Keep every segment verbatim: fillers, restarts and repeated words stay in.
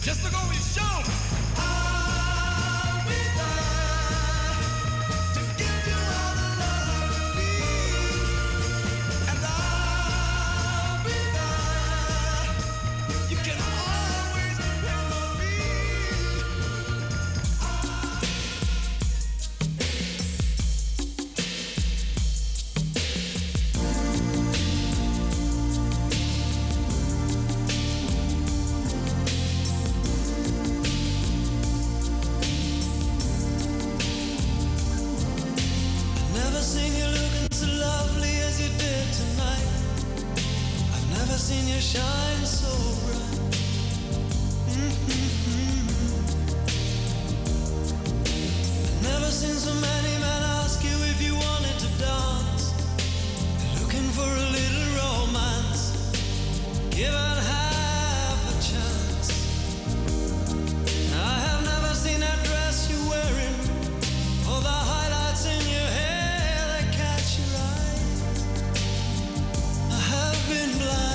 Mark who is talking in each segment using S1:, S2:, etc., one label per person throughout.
S1: Just look over your shoulder. I'll be there to give you all the love you need, and I'll be there. You can always depend on me. Seen you shine so bright. Mm-hmm. I've never seen so many men ask you if you wanted to dance. They're looking for a little romance, given half a chance. I have never seen that dress you're wearing, or the highlights in your hair that catch your eyes. I have been blind.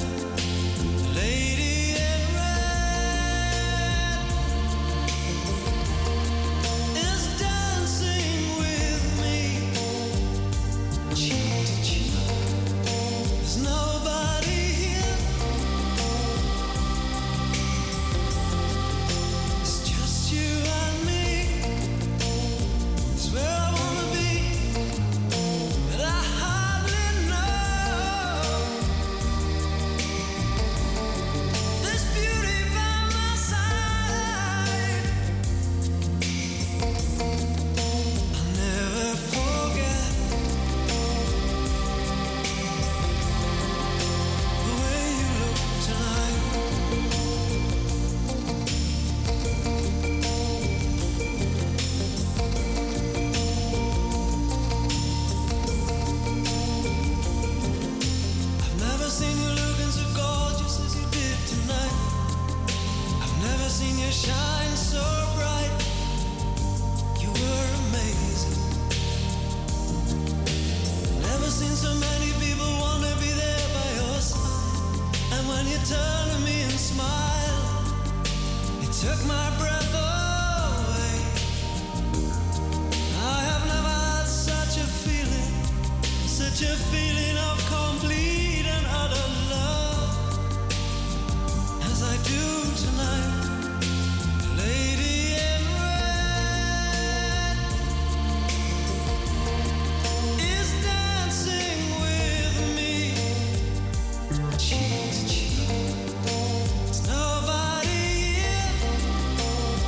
S1: Shine so bright, you were amazing. Never seen so many people wanna be there by your side. And when you turn to me and smile, it took my breath away. I have never had such a feeling, such a feeling of complete and utter love as I do tonight. Lady in red is dancing with me, cheek to cheek. There's nobody here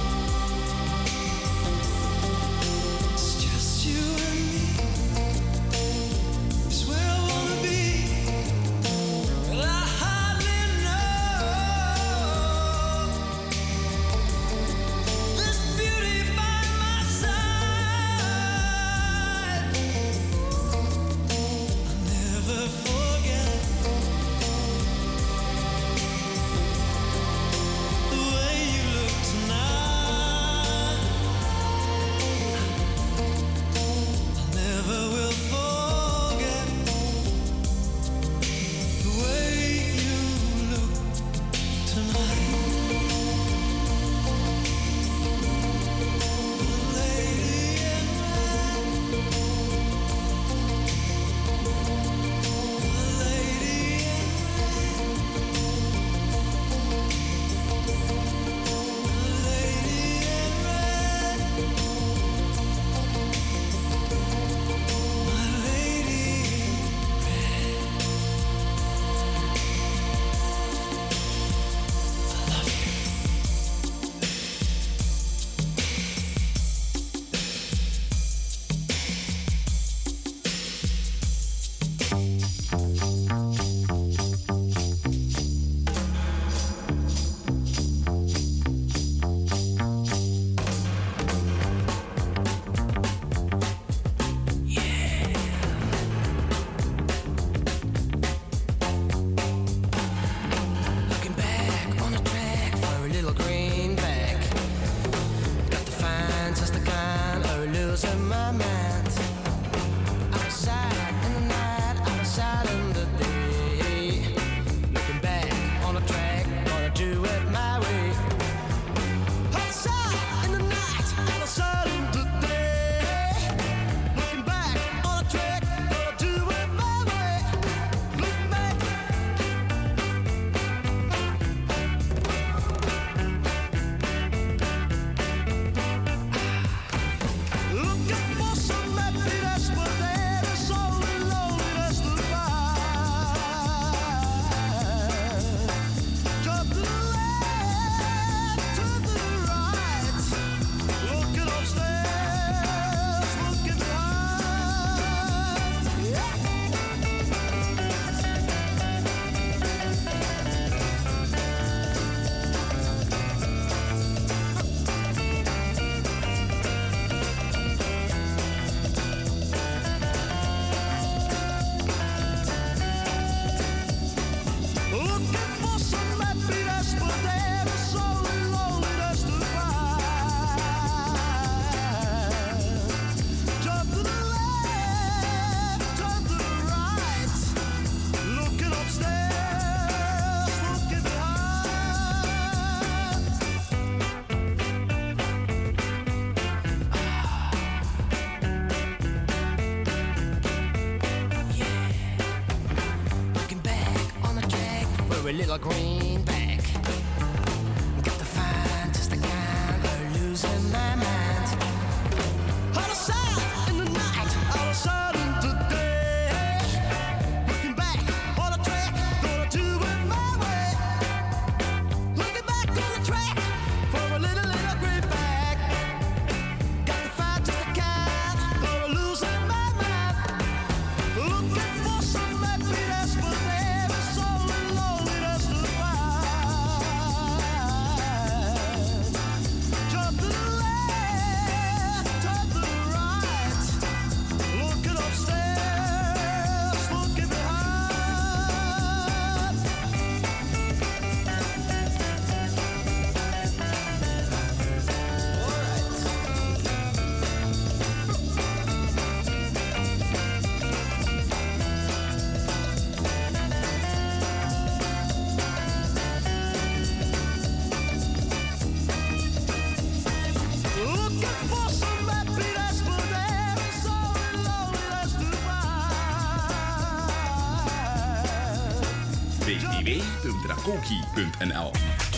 S2: drakoki punt n l.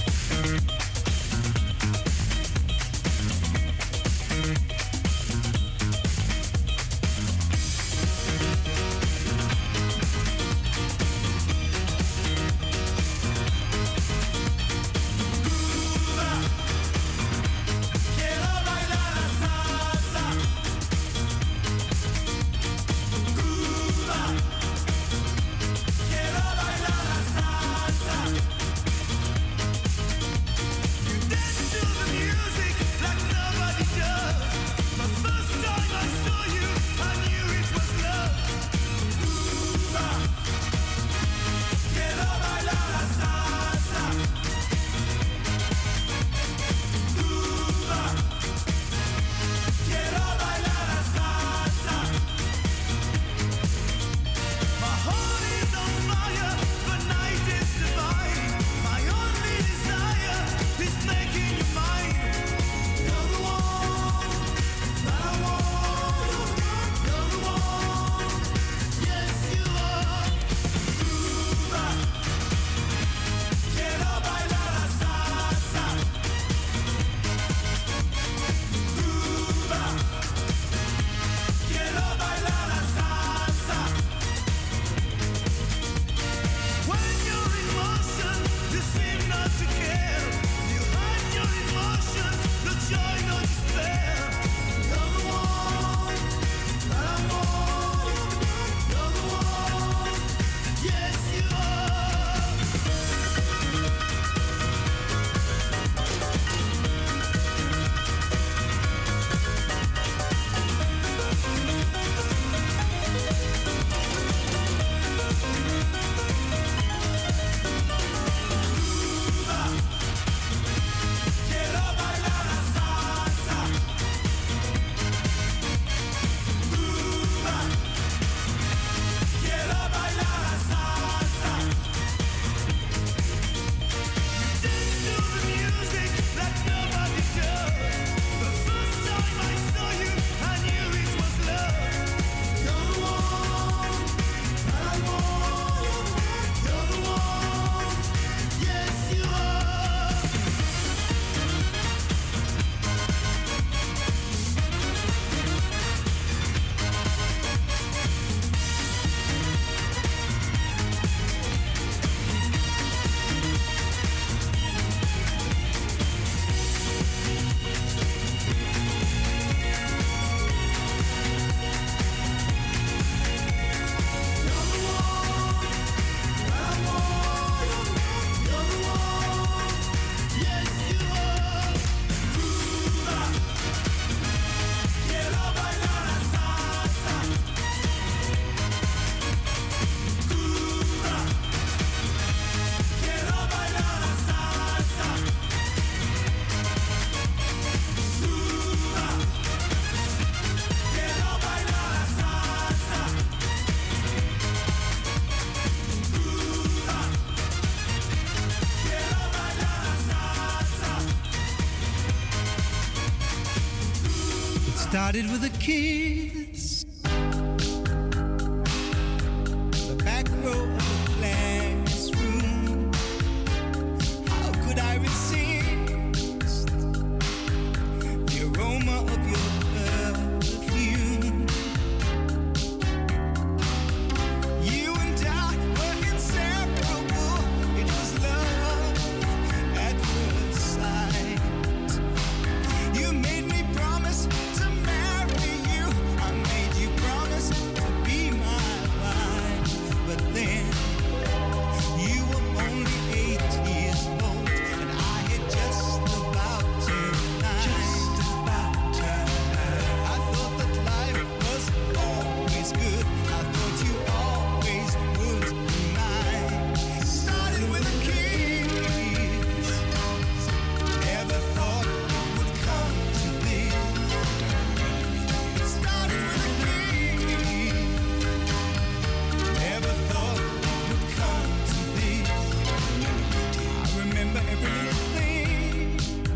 S3: Started with a kiss, the back row of the classroom. How could I resist the aroma of your perfume? You and I were inseparable. It was love at first sight. You made me promise to marry you. I made you promise to be my wife. But then you were only eight years old, and I had just about turned nine. Just about turned nine. I thought that life was always good. I thought you always would be mine. Started with a kiss. Never thought it would come to this. It started with a kiss. Never thought it would come to this. I remember every little thing,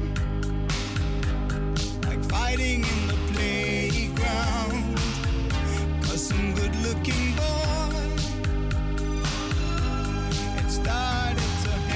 S3: like fighting in the playground, 'cause some good-looking boy had started to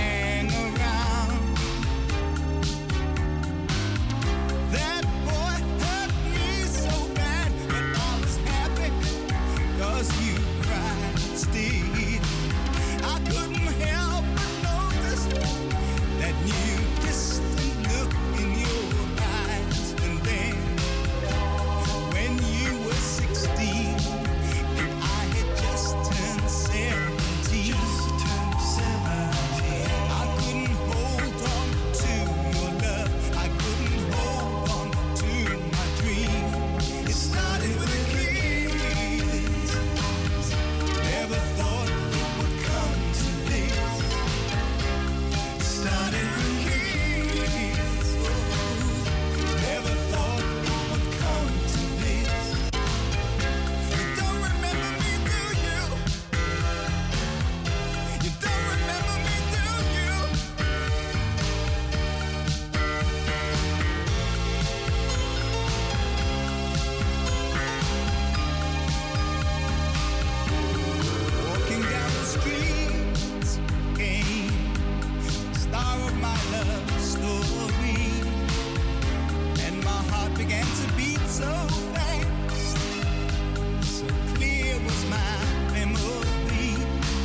S3: so fast. So clear was my memory.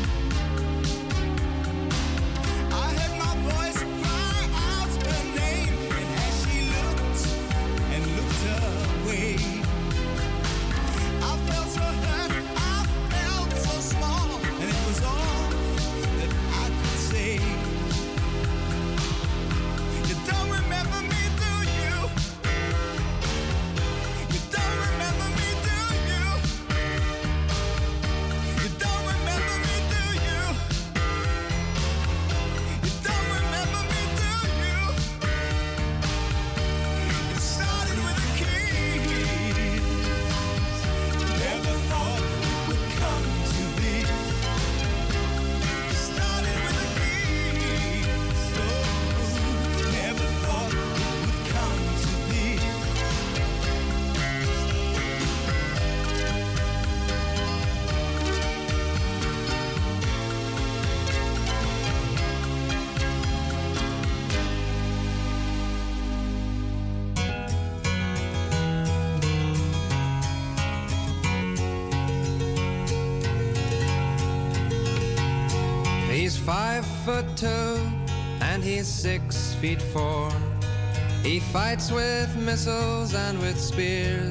S3: I heard my voice cry out her name, and as she looked and looked away, I felt so hurt, I felt so small, and it was all that I could say. You don't remember me, do you? You don't remember me, do you? You don't remember me, do you? You don't remember me, do you? It started with a kiss. Never thought it would come to this. Started with a kiss. Oh, never thought it would come to this.
S2: He's five foot two and he's six feet four. He fights with missiles and with spears.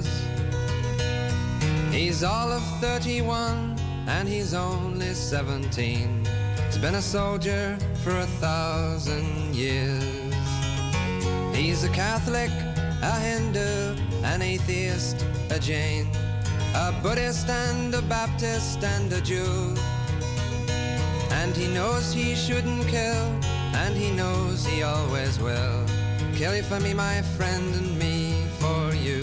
S2: He's all of thirty-one and he's only seventeen. He's been a soldier for a thousand years. He's a Catholic, a Hindu, an atheist, a Jain, a Buddhist and a Baptist and a Jew. And he knows he shouldn't kill, and he knows he always will. Kill you for me, my friend, and me for you.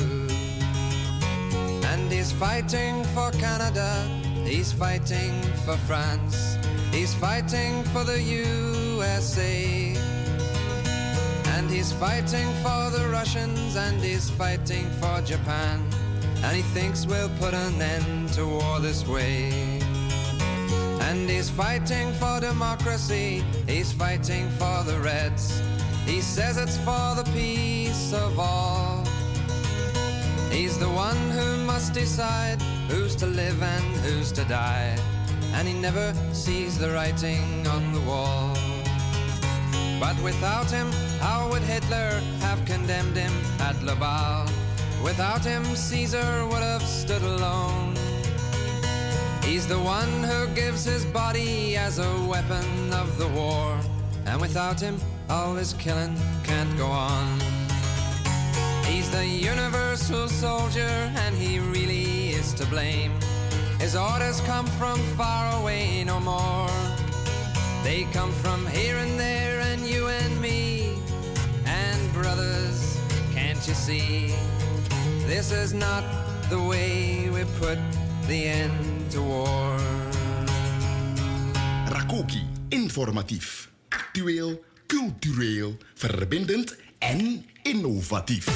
S2: And he's fighting for Canada, he's fighting for France, he's fighting for the U S A. And he's fighting for the Russians, and he's fighting for Japan. And he thinks we'll put an end to war this way. And he's fighting for democracy, he's fighting for the Reds. He says it's for the peace of all. He's the one who must decide who's to live and who's to die. And he never sees the writing on the wall. But without him, how would Hitler have condemned him at Laval? Without him, Caesar would have stood alone. He's the one who gives his body as a weapon of the war. And without him, all this killing can't go on. He's the universal soldier, and he really is to blame. His orders come from far away no more. They come from here and there, and you and me. And brothers, can't you see? This is not the way we put the end to war.
S4: Rakoki, informatief, actueel, cultureel, verbindend en innovatief.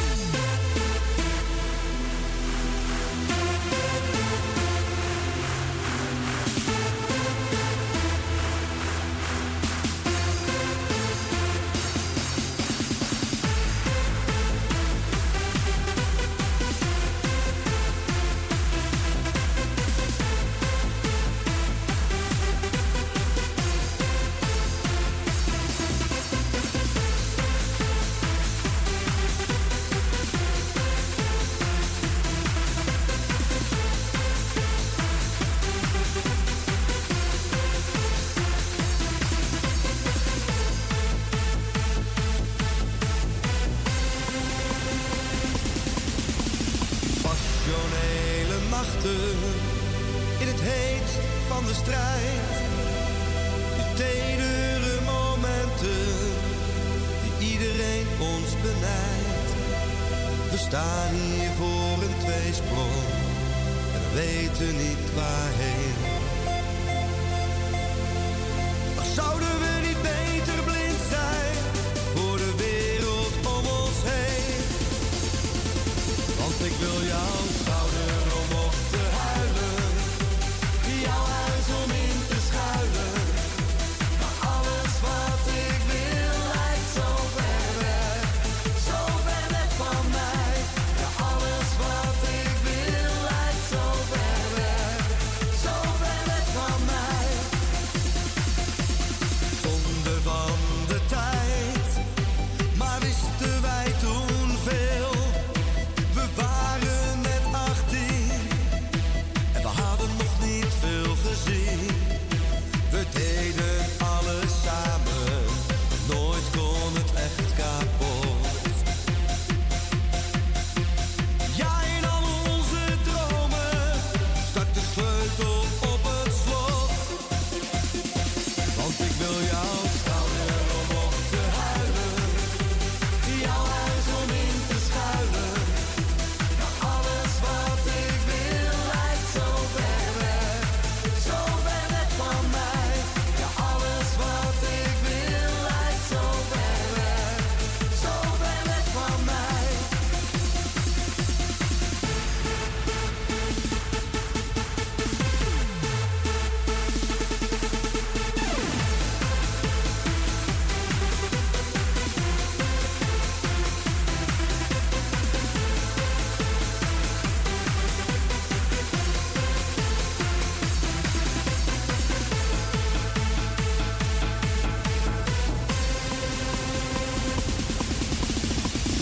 S3: Zo ver weg van mij, ja, alles wat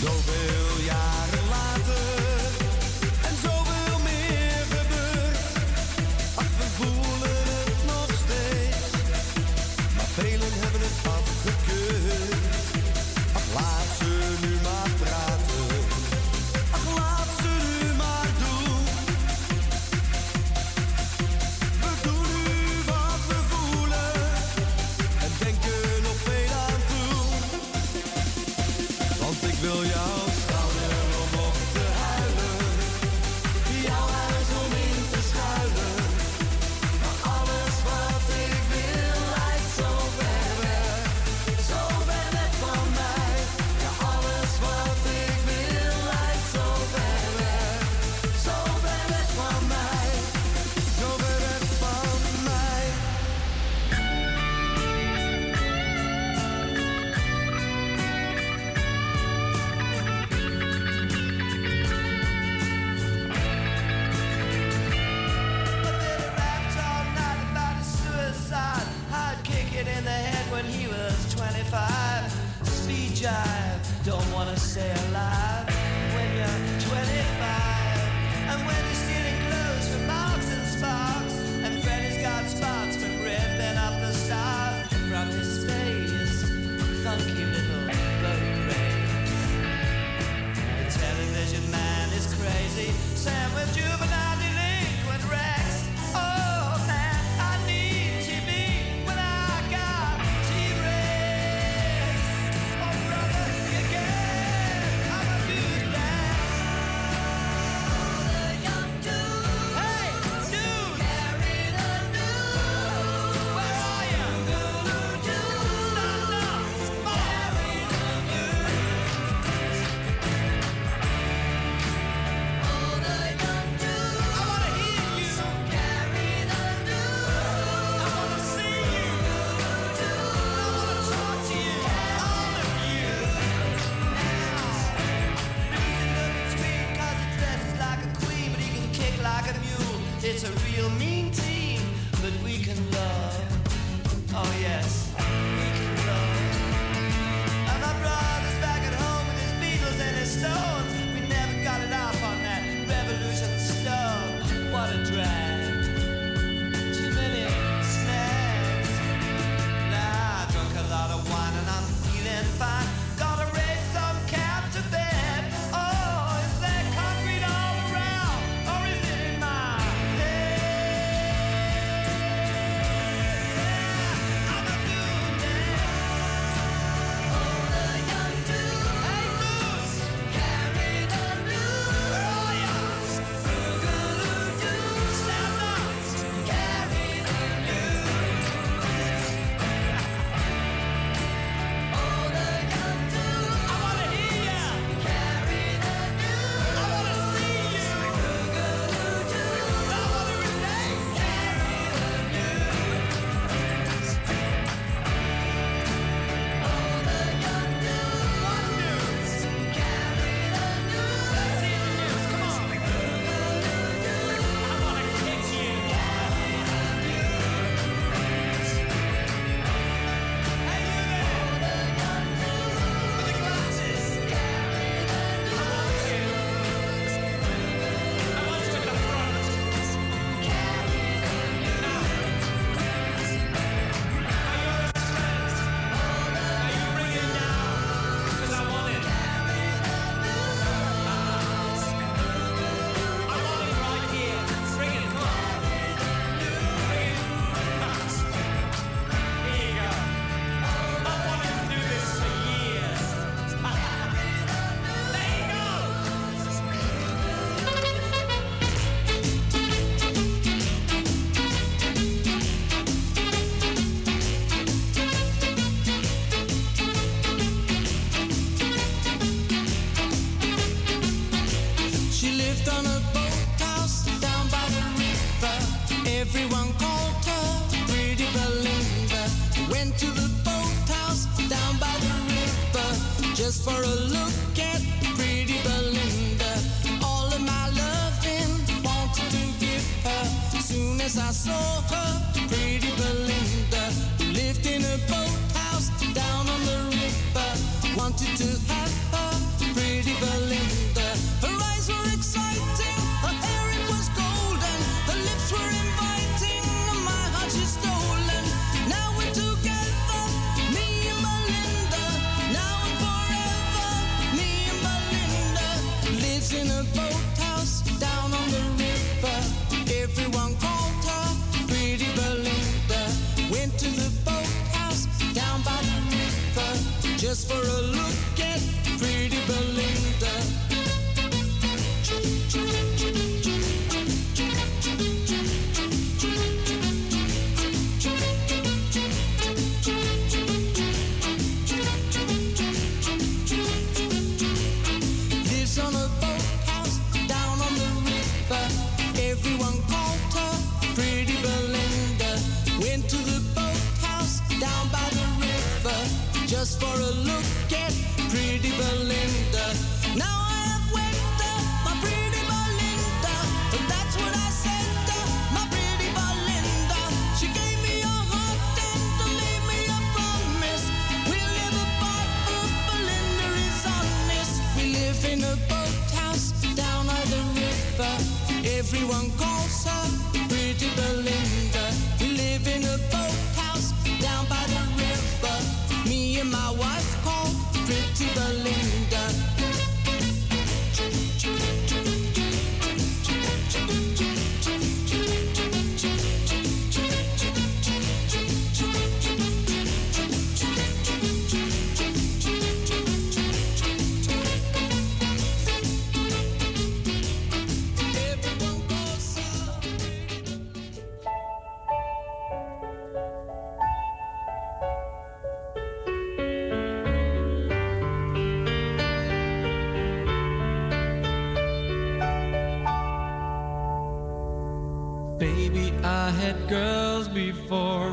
S3: Zoveel jaren later en zoveel meer gebeurt. Ach, we voelen het nog steeds, maar velen hebben het afgekeurd. Ach, laat ze nu maar praten, ach, laat ze nu maar doen. We doen nu wat we voelen en denken nog veel aan toe. Want ik wil jou schouder om op te huilen, jouw huis om in te schuilen. Maar alles wat ik wil lijkt zo ver weg, zo ver weg van mij. Ja, alles wat ik wil lijkt zo ver weg, zo ver weg van mij, zo ver weg van mij. But then he rapped all night about his suicide. I'd kick it in the head when he was twenty-five. Speed jive, don't wanna stay alive when you're twenty-five. And when you're stealing clothes from Marks and Sparks, and Freddy's got spots from ripping up the stars from his face. Funky little bloody rays. The television man is crazy, Sam with juvenile delinquent Rex. Oh man, I need T V when I got T-Rex. Oh brother, you get, I'm a dude now. The young dude, hey dude, carry the news. Where are you? Stand up, come on. Carry the news. Oh, the young dude, I wanna hear you. Carry the news. I wanna see you. I wanna talk to you, all of you. He's looking sweet 'cause he dresses like a queen, but he can kick like a mule. It's a real mean team, but we can love. Oh yes, we can love. And my brother's back at home with his Beatles and his Stones. We never got it off on that revolution stove. What a drag. Too many snacks. Nah, I drunk a lot of wine and I'm feeling fine. Gotta raise some cap to bed. Oh, is there concrete all around, or is it in my head? I'm a dude now. Oh, the young dude. Hey, dudes, carry the news. Where are ya? Boogaloo-doo. Stand up, carry the news. Oh, the young dude. I wanna hear ya. Carry the news. I wanna see you. Boogaloo-doo. I wanna relate. Carry the news. Oh, the young dude. What news? Carry the news. Let's hear the news. Come on. Boogaloo-doo. I wanna kick you. Carry the news. Hey, you there. The young dude. With the glasses. Carry the news. I want you. I want you at the front. Carry the news. Now. Are you stressed? Are you bringing down? 'Cause I want it. Carry the news. I want it right here. Bring it. Come on. Bring it. Here you go. I wanted to do this for years. There you go. She lived on a boathouse down by the river. Everyone called her Pretty Belinda. Went to the boathouse down by the river just for a look at Pretty Belinda. All of my loving wanted to give her. Soon as I saw her, Pretty Belinda, who lived in a boathouse down on the river, wanted to have her. Pretty lives in a boathouse down on the river. Everyone called her Pretty Belinda. Went to the boathouse down by the river just for a look at Pretty Belinda. Lives on a boathouse down on the river. Everyone called her Pretty Belinda. Went to the boathouse down by the river just for a look at Pretty Belinda. Now I have wed her, my Pretty Belinda. That's what I said to my Pretty Belinda. She gave me a heart and made me a promise. We'll live apart, but Belinda is honest. We live in a boathouse down by the river. Everyone calls her Pretty Belinda. We live in a boathouse down by the river. Me and my wife called Pretty Belinda. Everyone calls her.
S5: Baby, I had girls before,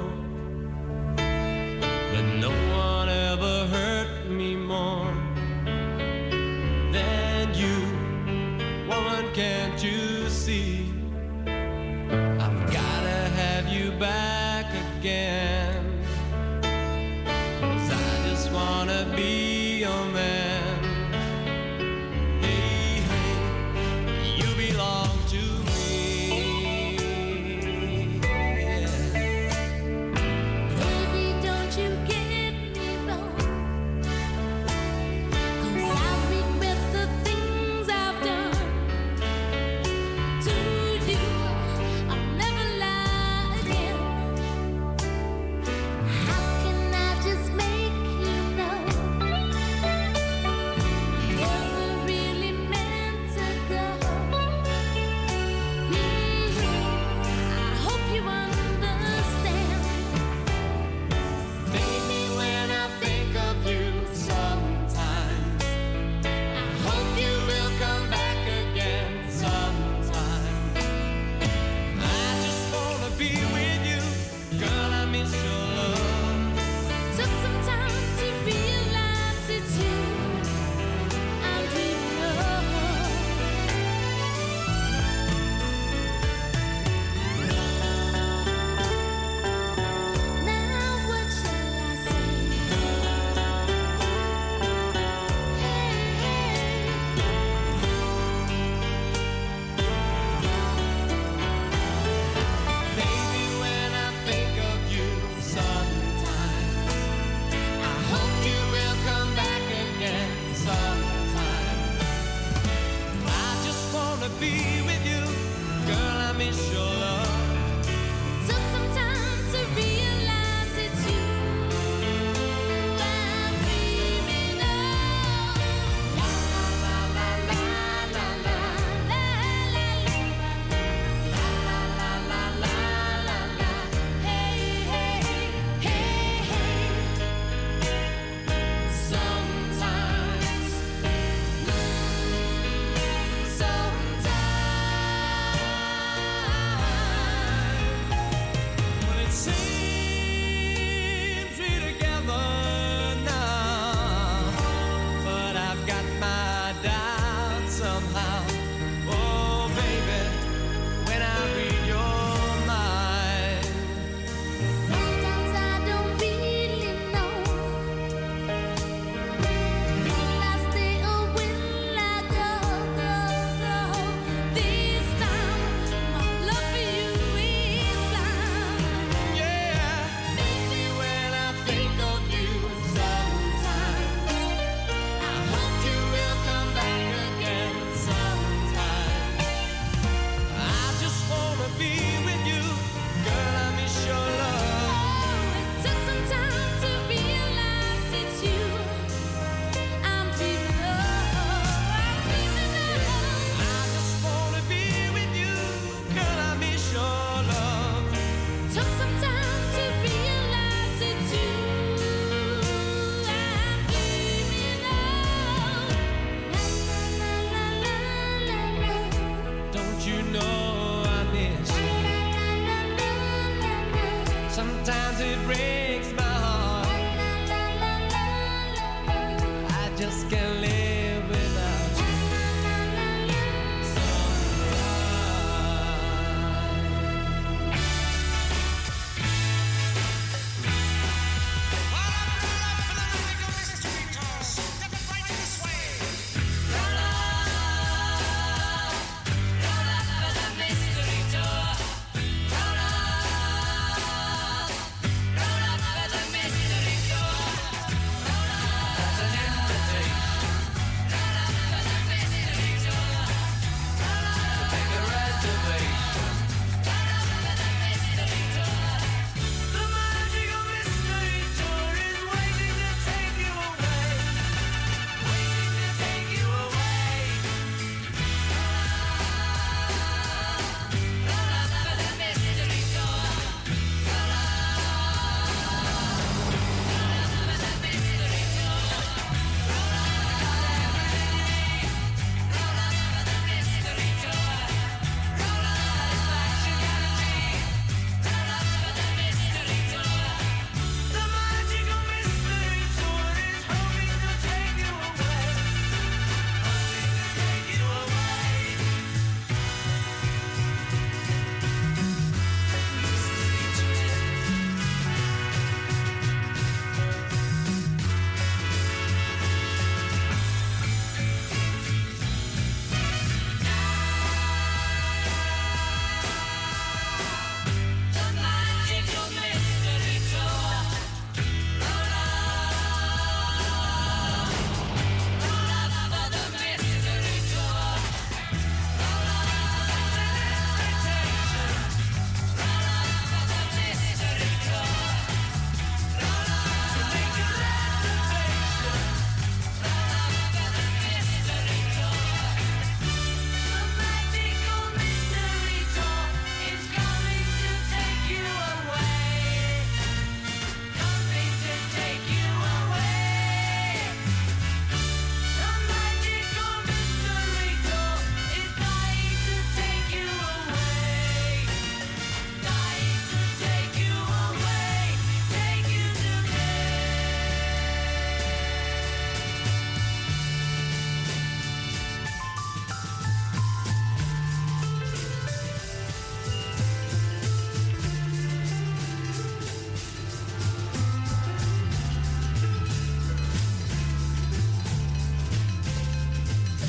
S5: but no one ever hurt me more than you. Woman, can't you see? I've gotta have you back again, 'cause I just wanna be your man. Hey, hey, you belong to me. Yeah.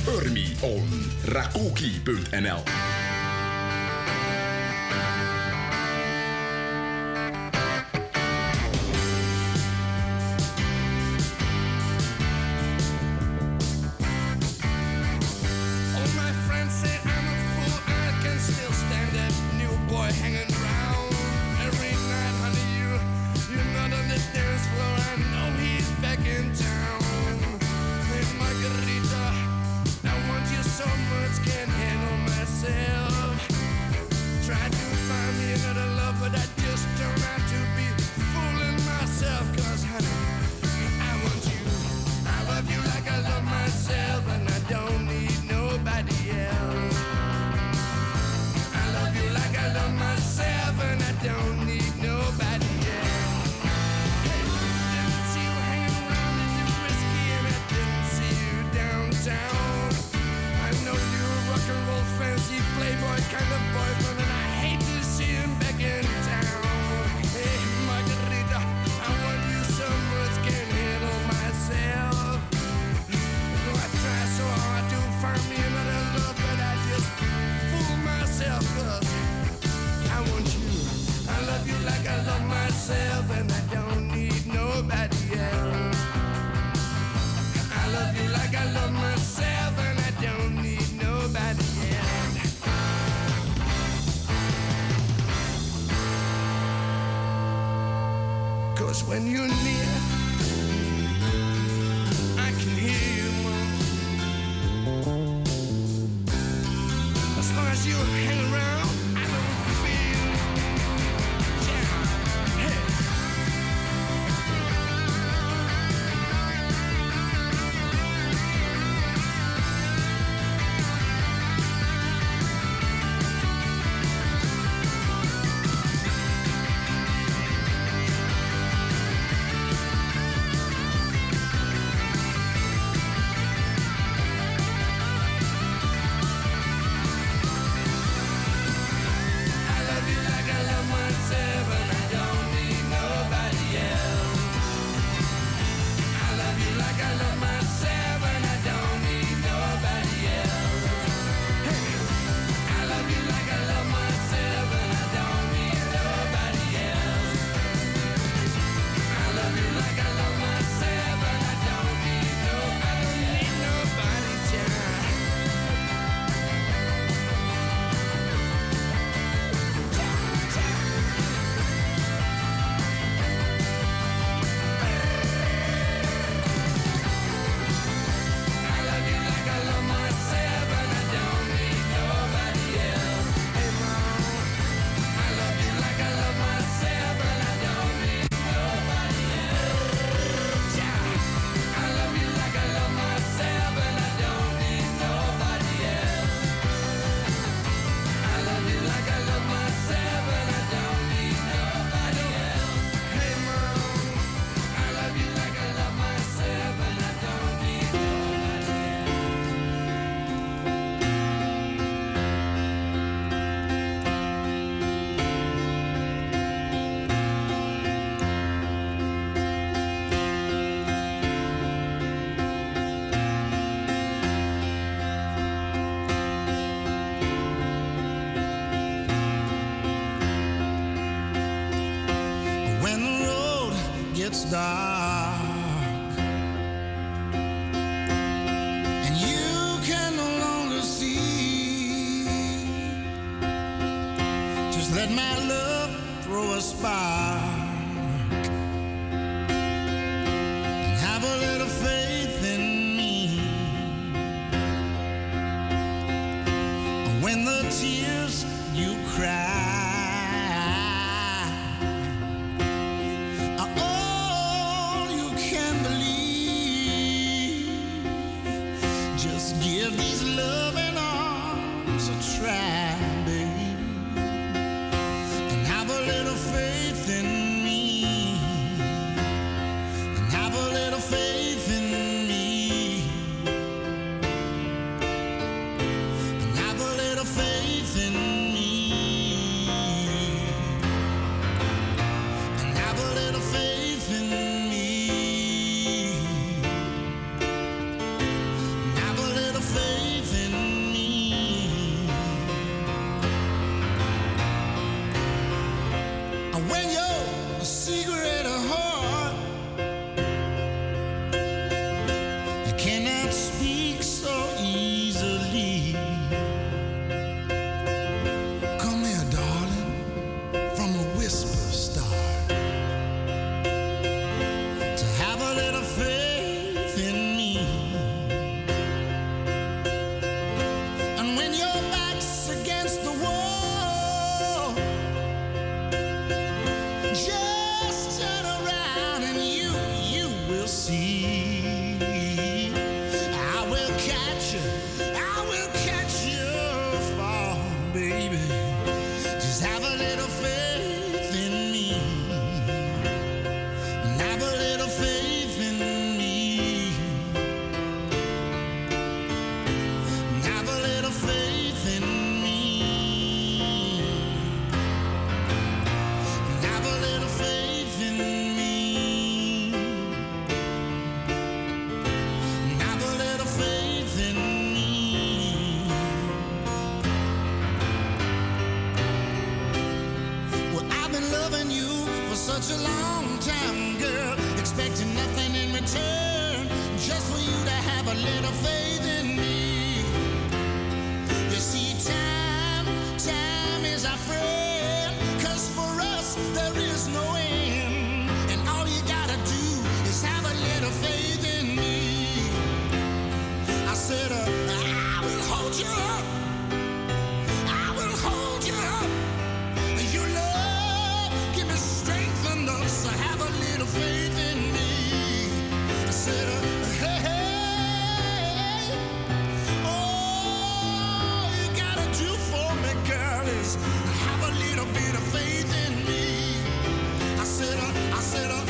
S4: Urmi on rakoki punt n l.
S3: When you're near, I can hear you more. As long as you hang around, I don't feel down. Hey.
S6: Dark, and you can no longer see. Just let my love throw a spark and have a little faith in me. When the tears you cry
S3: Faith
S6: I said, uh, I will hold you up. I will hold you up. Your love give me strength enough to have a little faith in me. I said, uh, hey, hey, all you gotta do for me, girl, is have a little bit of faith in me. I said, uh, I said, uh,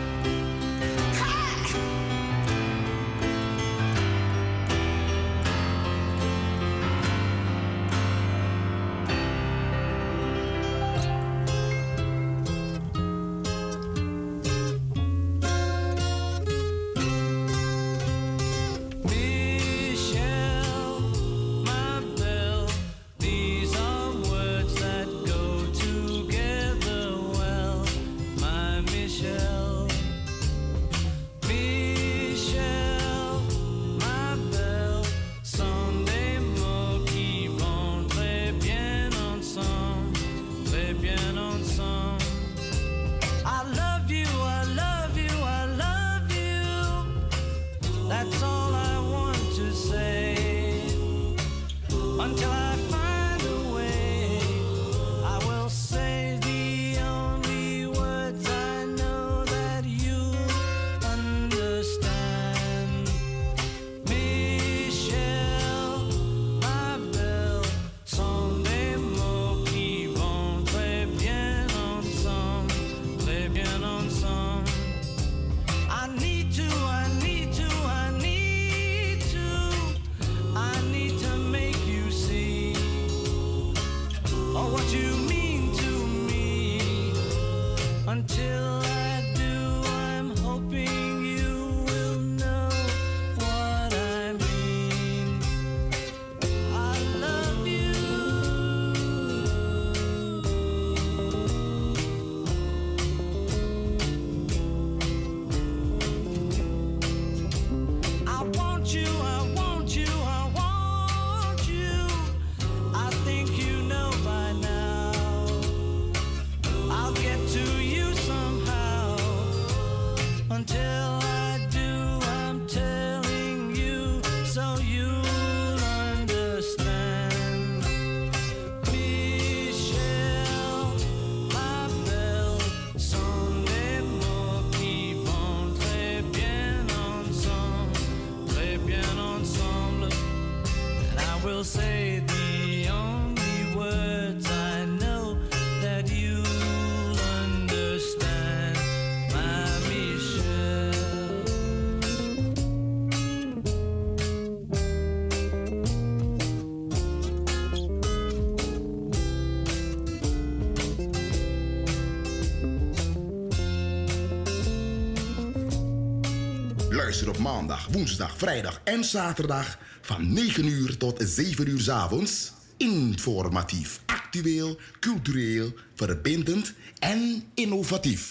S4: Luister op maandag, woensdag, vrijdag en zaterdag van negen uur tot zeven uur 's avonds. Informatief, actueel, cultureel, verbindend en innovatief.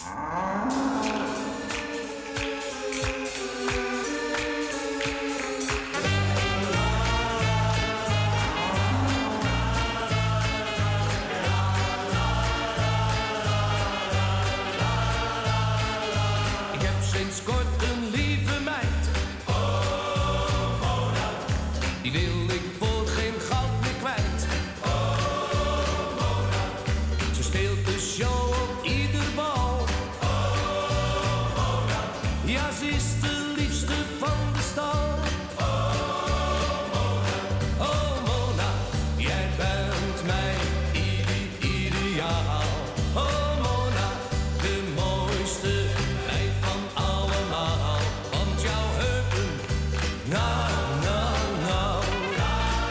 S1: Nou, nou, nou,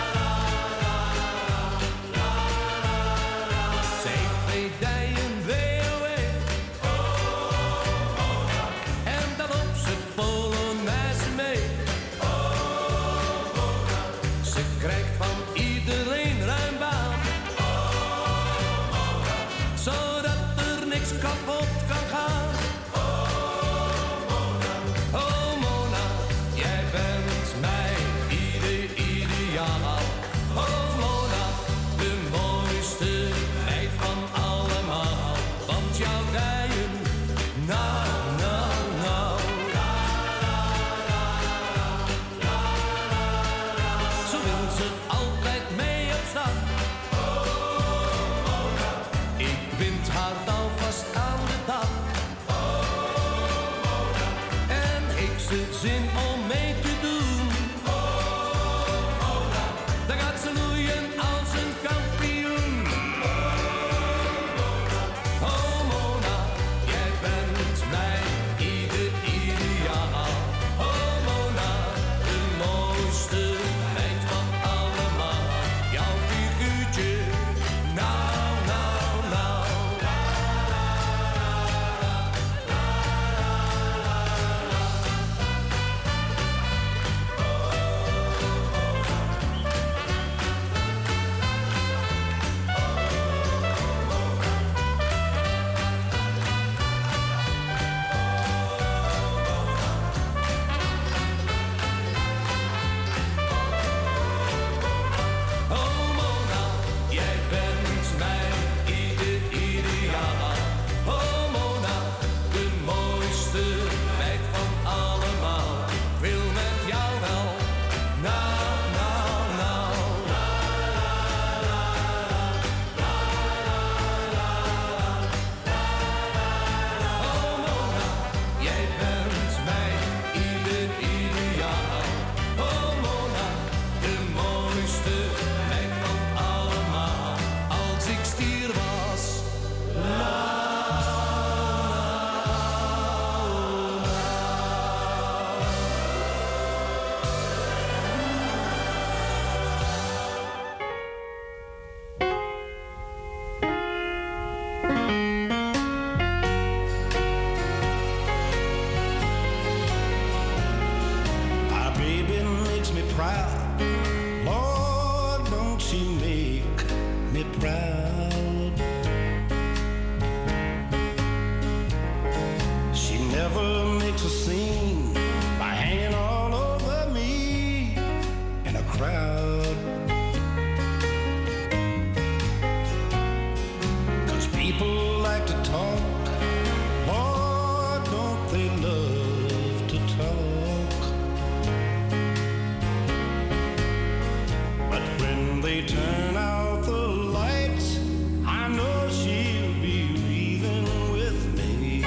S3: they turn out the lights, I know she'll be leaving with me.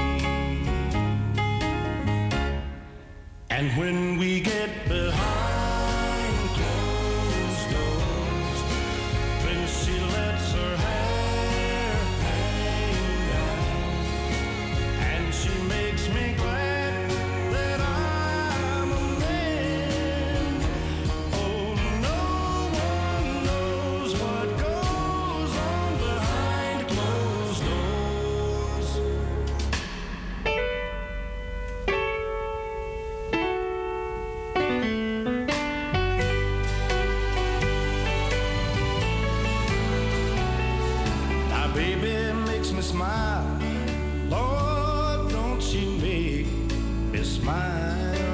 S3: And when we get behind closed doors, then she lets her hair hang down, and she makes me glad that I'm a man. Oh, no one knows what goes on behind closed doors. My baby makes me smile. Lord, don't she make me smile?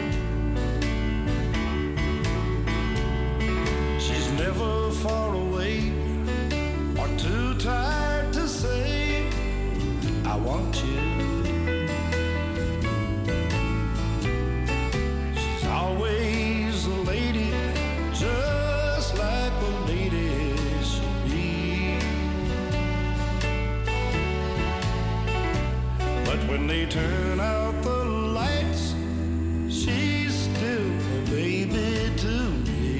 S3: She's never far away or too tired to say, I want you. She's always a lady, just like a lady should be. But when they turn out the lights, she's still a baby to me.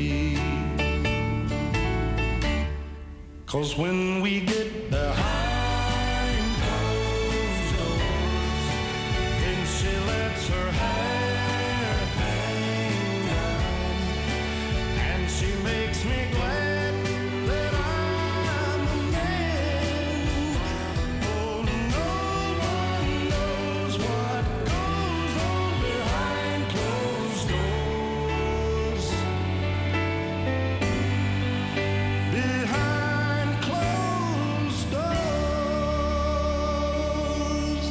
S3: 'Cause when we get behind closed doors, then she lets her hair hang down, and she makes me glad that I'm a man. Oh, no one knows what goes on behind closed doors. Behind closed doors.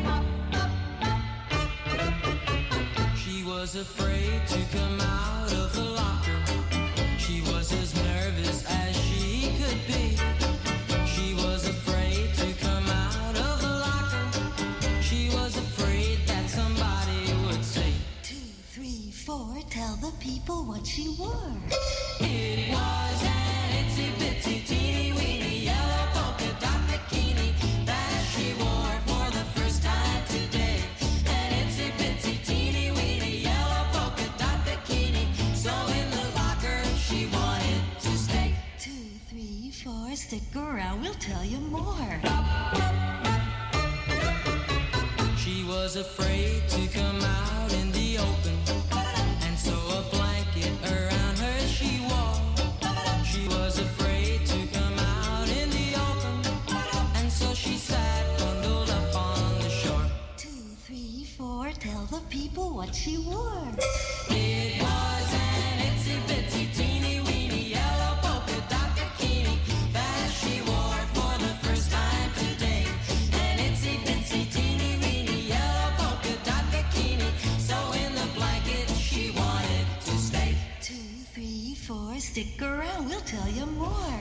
S5: She was afraid to come out of the locker. She was as nervous as she could be. She was afraid to come out of the locker. She was afraid that somebody would say,
S7: Two, three, four, tell the people what she wore.
S5: it was an itsy bitsy teeny weeny yellow polka dot bikini that she wore for the first time today. An itsy bitsy teeny weeny yellow polka dot bikini. So in the locker she wanted to stay.
S7: Two, three, four, stick around, we'll tell you more.
S5: She was afraid to come out in the open, and so a blanket around her she wore. She was afraid to come out in the open, and so she sat bundled up on the shore.
S7: Two, three, four, tell the people what she wore.
S5: It was an itsy bitsy teeny weeny yellow polka dot bikini that she wore for the first time today. An itsy bitsy teeny weeny yellow polka dot bikini. So in the blanket she wanted to stay.
S7: Two, three, four, stick around, we'll tell you more.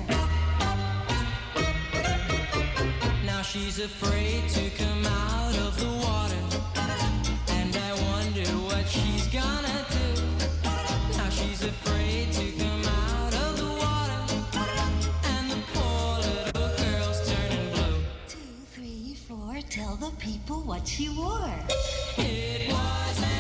S5: Now she's afraid to come out of the water, and I wonder what she's gonna do. Now she's afraid to come out of the water, and the poor little girl's turning blue.
S7: Two, three, four, tell the people what she wore.
S5: It was an